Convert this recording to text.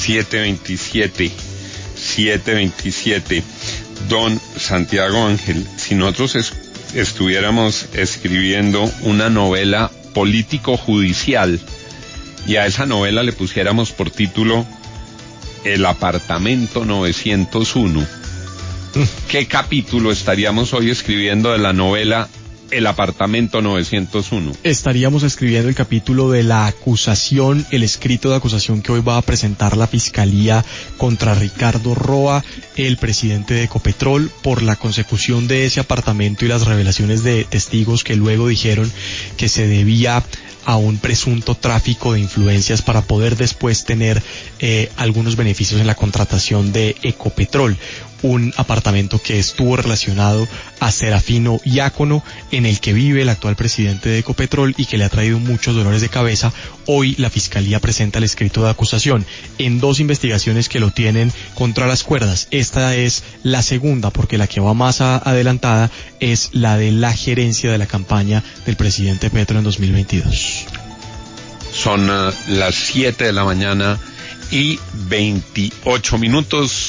7:27. Don Santiago Ángel, si nosotros estuviéramos escribiendo una novela político-judicial y a esa novela le pusiéramos por título El apartamento 901, ¿qué capítulo estaríamos hoy escribiendo de la novela El apartamento 901? Estaríamos escribiendo el capítulo de la acusación, el escrito de acusación que hoy va a presentar la Fiscalía contra Ricardo Roa, el presidente de Ecopetrol, por la consecución de ese apartamento y las revelaciones de testigos que luego dijeron que se debía a un presunto tráfico de influencias para poder después tener algunos beneficios en la contratación de Ecopetrol. Un apartamento que estuvo relacionado a Serafino Diácono, en el que vive el actual presidente de Ecopetrol y que le ha traído muchos dolores de cabeza. Hoy la Fiscalía presenta el escrito de acusación en 2 investigaciones que lo tienen contra las cuerdas. Esta es la segunda, porque la que va más adelantada es la de la gerencia de la campaña del presidente Petro en 2022. Son las 7:28 a.m.